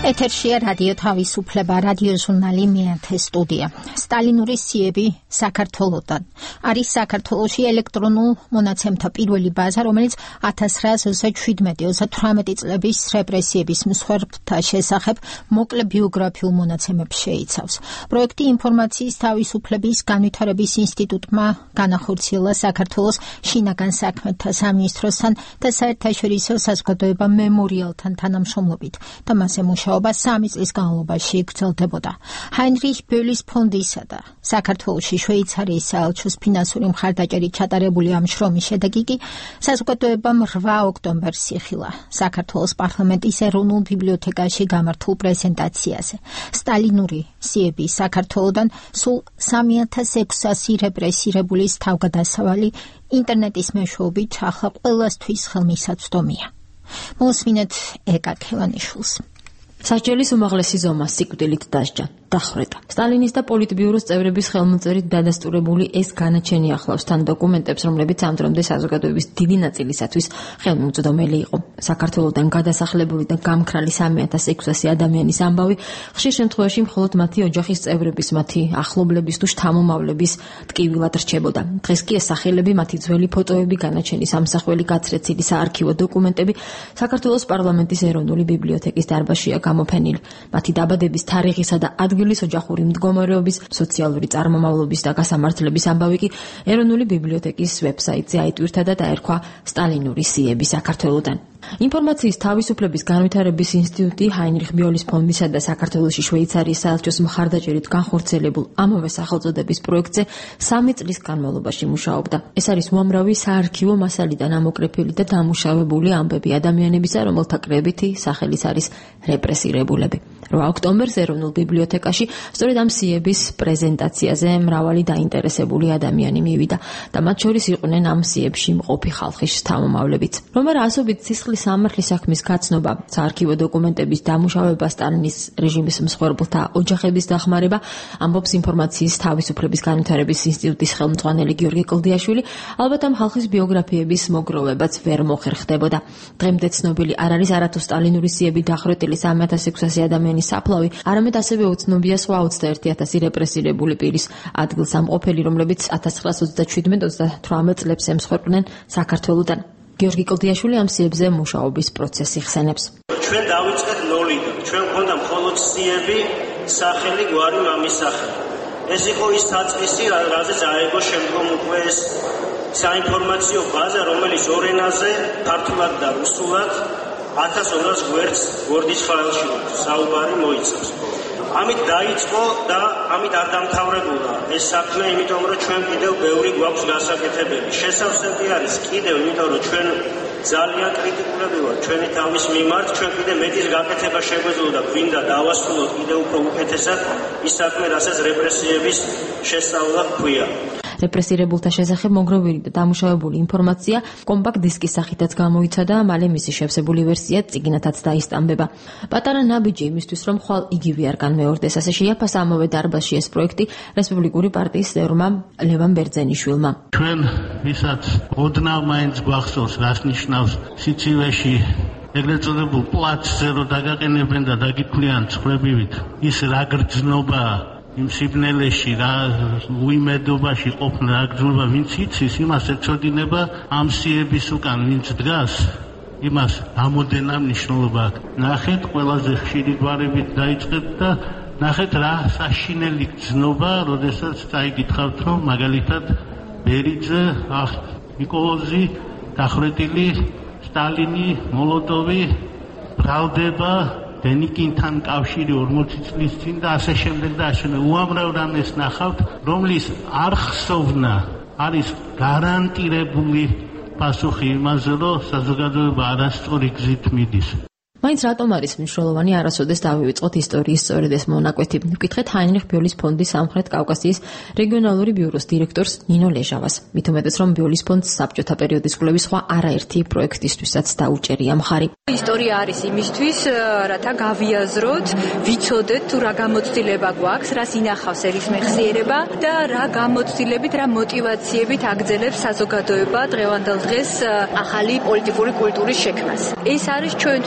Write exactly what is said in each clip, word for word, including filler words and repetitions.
ეთერშია რადიო თავისუფლება, რადიო ჟურნალი მეათე სტუდია. სტალინური სიები საქართველოდან. არის საქართველოში ელექტრონულ მონაცემთა პირველი ბაზა, რომელიც ათას რვაასას ოცდაშვიდმეტი ოცდათვრამეტი წლების რეპრესიების მსხვერპლთა შესახებ მოკლე ბიოგრაფიულ მონაცემებს შეიცავს. პროექტი ინფორმაციის თავისუფლების განვითარების ინსტიტუტმა განახორციელა საქართველოს შინაგან საქმეთა სამინისტროსთან და საერთაშორისო საზოგადოება მემორიალთან თანამშრომლობით და მასზე მუშაობა სამი წლის განმავლობაში გრძელდებოდა. ჰაინრიხ ბოლის ფონდისა და საქართველოში შვეიცარიის საელჩოს ფინანსური მხარდაჭერით ჩატარებული ამ შრომის შედეგი კი საზოგადოებამ რვა ოქტომბერს იხილა საქართველოს პარლამენტის ეროვნულ ბიბლიოთეკაში გამართულ პრეზენტაციაზე. სტალინური სიები საქართველოდან სულ სამი ათას ექვსასი რეპრესირებულის თავგადასავალი ინტერნეტის მეშვეობით ახლა ყველასთვის ხელმისაწვდომია. მოსმინეთ ეკა ქელანიშვილს. სასჯელის უმაღლესი ზომა სიკვდილით დასჯა, დახვრეტა. სტალინის და პოლიტბიუროს წევრების ხელმოწერით დადასტურებული ეს განაჩენი ახლავს თან დოკუმენტებს, რომლებიც ამ დრომდე საზოგადოების დიდი ნაწილისათვის ხელმიუწვდომელი იყო. საქართველოდან გადასახლებული და გამქრალი სამი ათას ექვსასი ადამიანის ამბავი ხშირ შემთხვევაში მხოლოდ მათი ოჯახის წევრების, მათი ახლობლების თუ შთამომავლების ტკივილად რჩებოდა. დღეს კი ეს სახელები, მათი ძველი ფოტოები, განაჩენის ამსახველი გაცრეცილი საარქივო დოკუმენტები საქართველოს პარლამენტის ეროვნული ბიბლიოთეკის დარბაზშია გამოფენილი. მათი დაბადების თარიღისა და ადგილის ოჯახური მდგომარეობის, სოციალური წარმომავლობის და გასამართლების ამბავი კი ეროვნული ბიბლიოთეკის ვებსაიტზე აიტვირთა და დაერქვა სტალინური სიები საქართველოდან. ინფორმაციის თავისუფლების განვითარების ინსტიტუტი ჰაინრიხ ბოლის ფონდისა და საქართველოში შვეიცარიის საელჩოს მხარდაჭერით განხორციელებულ ამავე სახელწოდების პროექტზე სამი წლის განმავლობაში მუშაობდა. ეს არის უამრავი საარქივო მასალიდან ამოკრეფილი და დამუშავებული ამბები ადამიანებისა, რომელთა კრებითი სახელიც არის რეპრესირებულები. რვა ოქტომბერს ეროვნულ ბიბლიოთეკაში სწორედ ამ სიების პრეზენტაციაზე მრავალი დაინტერესებული ადამიანი მივიდა და მათ შორის იყვნენ ამ სიებში მყოფი ხალხის შთამომავლებიც. რომარა ასობით სისხლის სამართლის საქმის გაცნობა, საარქივო დოკუმენტების დამუშავება, სტალინის რეჟიმის მსხვერპლთა ოჯახების დახმარება, ამბობს ინფორმაციის თავისუფლების განვითარების ინსტიტუტის ხელმძღვანელი გიორგი კლდიაშვილი, ალბათ ამ ხალხის ბიოგრაფიების მოგროვებაც ვერ მოხერხდებოდა. დღემდე ცნობილი არ არის არათუ სტალინური სიები დახვრეტილი სამი ათას ექვსასი ადამიანის საფლავი, არამედ ასევე უცნობია სხვა ოცდაერთი ათასი რეპრესირებული პირის ადგილსამყოფელი, რომლებიც ათას ცხრაასა ოცდაშვიდმეტ ოცდათვრამეტ წლებს ემსხვერპლნენ საქართველოდან. გიორგი კლდიაშვილი ამ სიებზე მუშაობის პროცესს იხსენებს. ჩვენ დავიწყეთ ნოლიდან. ჩვენ მქონდა მხოლოდ სიები, სახელი, გვარი, მამის სახელი. ეს იყო ის საწყისი, რაზეც აიგო შემდგომ უკვე ეს საინფორმაციო ბაზა, რომელიც ორ ენაზე, ქართულად და რუსულად ათას ორას გვერდს ვორდის ფაილში საუბარი მოიცავს. ამით დაიწყო და ამით არ დამთავრებულა ეს საქმე, იმიტომ რომ ჩვენ კიდევ ბევრი გვაქვს გასაკეთებელი. შესაძლებელი არის კიდევ, იმიტომ რომ ჩვენ ძალიან კრიტიკულები ვართ ჩვენი თავის მიმართ, ჩვენ კიდევ მეტის გაკეთება შეგვეძლო და გვინდა დავასრულოთ კიდევ უფრო უკეთესად ის საქმე, რასაც რეპრესიების შესწავლა ჰქვია. რეპრესირებულთა შესახებ მოგროვილი და დამუშავებული ინფორმაცია კომპაქტ დისკის სახითაც გამოიცადა, მალე მისი შევსებული ვერსია წიგნათაც დაისტამბება. პატარა ნაბიჯი იმისთვის, რომ ხვალ იგივე არ განმეორდეს, ასე შეაფასა ამავე დარბაზში ეს პროექტი რესპუბლიკური პარტიის წევრმა ლევან ბერძენიშვილმა. ჩვენ ვისაც ოდნავ მაინც გვახსოვს, რას ნიშნავს სიცივეში ეგრეთ წოდებულ პლაცზე რო დაგაყენებენ და დაგითვლიან ცხრებივით, ის რა გრძნობა იმ სიბნელეში, რა უიმედობაში ყოფნა, რა გრძნობა, ვინც იცის, იმას ეწოდინება ამ სიების უკან, ვინც დგას, იმას ამოდენა მნიშვნელობა აქვს. ნახეთ, ყველაზე ხშირი გვარებით დაიწყეთ და ნახეთ რა საშინელი გრძნობა, როდესაც წაიგითხავთ, რომ მაგალითად ბერიძე, ახ ნიკოლოზი, დახვრეტილი, სტალინი, მოლოტოვი, ბრალდება, დენიკინთან კავშირი ორმოცი წლის წინ და ასე შემდეგ და ასე უამრავ რამეს ნახავთ, რომლის არხსოვნა არის გარანტირებული პასუხი იმაზე, რომ საზოგადოება არასწორი გზით მიდის. მაინც რატომ არის მნიშვნელოვანი არასოდეს დავივიწყოთ ისტორიის სწორედ ეს მონაკვეთი? ვკითხეთ ჰაინრიხ ბოლის ფონდის სამხრეთ კავკასიის რეგიონალური ბიუროს დირექტორს ნინო ლეჟავას. მით უმეტეს, რომ ბოლის ფონდს საბჭოთა პერიოდის კვლევის სხვა არაერთი პროექტისთვისაც დაუჭერია მხარი. ისტორია არის იმისთვის, რათა გავიაზროთ, ვიცოდეთ თუ რა გამოცდილება გვაქვს, რას ინახავს ერის მეხსიერება და რა გამოცდილებით, რა мотивაციებით აგრძელებს საზოგადოება დღევანდელ დღეს ახალი პოლიტიკური კულტურის შექმნას. ეს არის ჩვენთვის როგორც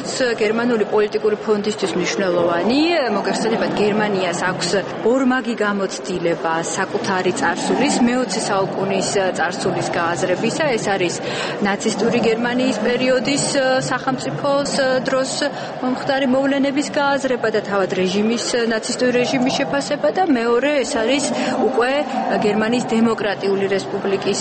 როგორც გერმანული პოლიტიკური ფონდისთვის მნიშვნელოვანი, მოგეხსენებათ, გერმანიას აქვს ორმაგი გამოცდილება საკუთარი წარსულის, მეოცე საუკუნის წარსულის გააზრებისა. ეს არის ნაცისტური გერმანიის პერიოდის სახელმწიფოს დროს მომხდარი მოვლენების გააზრება და თავად რეჟიმის, ნაცისტური რეჟიმის შეფასება და მეორე ეს არის უკვე გერმანიის დემოკრატიული რესპუბლიკის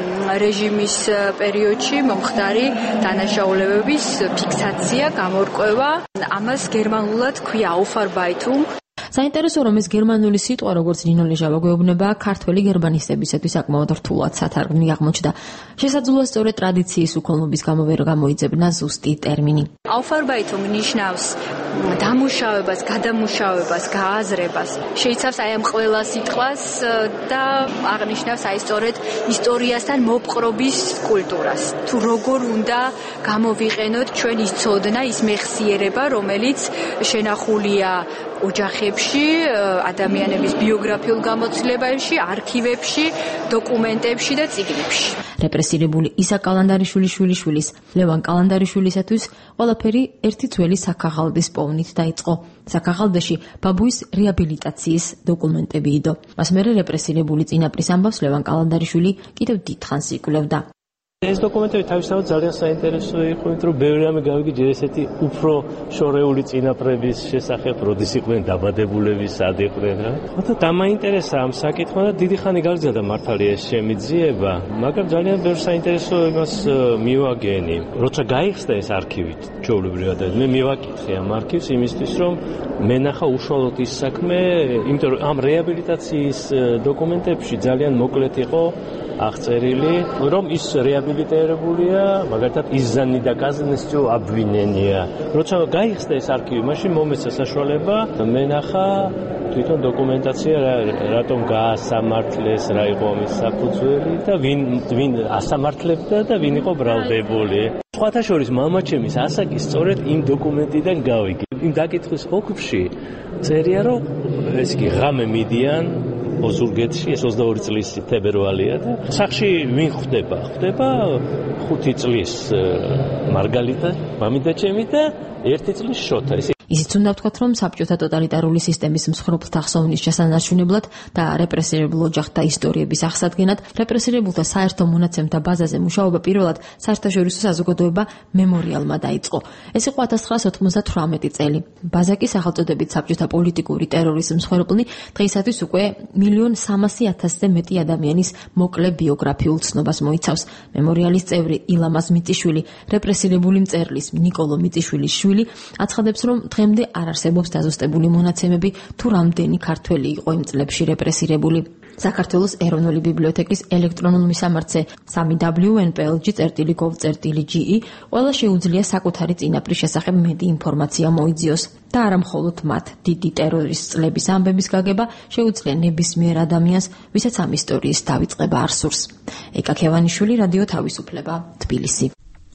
რეჟიმის პერიოდში მომხდარი დანაშაულებების ფიქსაცია, გამორკვევა. ამას გერმანულად ქვია Aufarbeitung. საინტერესო რომ ეს გერმანული სიტყვა, როგორც ნინო ლეჟავა გვეუბნება, ქართველი გერმანისტებისათვის საკმაოდ რთულად სათარგმნი აღმოჩნდა. შესაძლოა სწორედ ტრადიციის უქონლობის გამო ვერ გამოიძებნა ზუსტი ტერმინი. Aufarbeitung ნიშნავს დამუშავებას, გადამუშავებას, გააზრებას. შეიცავს აი ამ ყველა სიტყვას და აღნიშნავს აი სწორედ ისტორიასთან მოპყრობის კულტურას. თუ როგორ უნდა გამოვიყენოთ ჩვენ ის ცოდნა, ის მეხსიერება, რომელიც შენახულია ოჯახებში, ადამიანების ბიოგრაფიულ გამოცდილებებში, არქივებში, დოკუმენტებში და წიგნებში. რეპრესირებული ისა კალანდარიშვილის შვილიშვილის, ლევან კალანდარიშვილისათვის ყველაფერი ერთი ძველი საქაღალდის პოვნით დაიწყო. საქაღალდაში ბაბუის რეაბილიტაციის დოკუმენტები იდო. მას მერე რეპრესირებული წინაპრის ამბავს ლევან კალანდარიშვილი კიდევ დიდხანს იკვლევდა. ეს დოკუმენტები თავისთავად ძალიან საინტერესო იყო, იმიტომ რომ ბევრი რამე გავიგე ესეთი უფრო შორეული წინაპრების შესახებ, როდის იყვნენ დაბადებულები, სად იყვნენ რა. ხოთა დამაინტერესა ამ საკითხმა და დიდი ხანი გავგზავნა მართალია ეს შემიძიება, მაგრამ ძალიან ბევრ საინტერესო იმას მივაგენი. როცა გაიხსნა ეს არქივი, ჩვეულებრივად მე მივაკითხე ამ არქივს იმისთვის, რომ მენახა უშუალოდ ის საქმე, იმიტომ რომ ამ რეაბილიტაციის დოკუმენტებში ძალიან მოკლედ იყო აღწერილი, რომ ის რეაბილიტირებულია, მაგალითად იზანი და კაზნესწო აბვინენია. როცა გაიხსნა ეს არქივი, მაშინ მომეცა საშუალება მენახა თვითონ დოკუმენტაცია, რატომ გაასამართლეს, რა იყო ამის საფუძველი და ვინ ვინ ასამართლებდა და ვინ იყო ბრალდებული. სხვათა შორის მამაჩემის ასაკი სწორედ იმ დოკუმენტიდან გავიგე. იმ დაკითხვის ოლქში წერია, რომ ეს კი ღამე მიდიან ოზურგეთში, ეს ოცდაორი წლის თებერვალია და სახში ვინ ხვდება? ხვდება ხუთი წლის მარგალიტა, მამიდაჩემი და ერთი წლის შოთა. ისიც უნდა ვთქვათ, რომ საბჭოთა ტოტალიტარული სისტემის მსხვერპლთა ხსოვნის შესანარჩუნებლად და რეპრესირებულ ოჯახთა ისტორიების აღსადგენად რეპრესირებულთა საერთო მონაცემთა ბაზაზე მუშაობა პირველად საერთაშორისო საზოგადოება მემორიალმა დაიწყო. ეს იყო ათას ცხრაასა ოცდათვრამეტი წელი. ბაზა კი სახელწოდებით საბჭოთა პოლიტიკური ტერორის მსხვერპლნი დღეისათვის უკვე მილიონ სამასი ათასზე მეტი ადამიანის მოკლე ბიოგრაფიულ ცნობას მოიცავს. მემორიალის წევრი ილამაზ მიწიშვილი, რეპრესირებული მწერლის ნიკოლო მიწიშვილის შვილი აცხადებს, რომ დღემდე არ არსებობს დაზუსტებული მონაცემები თუ რამდენი ქართველი იყო იმ წლებში რეპრესირებული. საქართველოს ეროვნული ბიბლიოთეკის ელექტრონულ მისამართზე სამი დაბლიუ ენ პი ელ ჯი წერტილი გოვ წერტილი ჯი ი ყველა შეუძლია საკუთარი წინაპრის შესახებ მეტი ინფორმაცია მოიძიოს და არა მხოლოდ მათ. დიდი ტერორის წლების ამბების გაგება შეუძლია ნებისმიერ ადამიანს, ვისაც ამ ისტორიის დავიწყება არ სურს. ეკა ქევანიშვილი, რადიო თავისუფლება, თბილისი.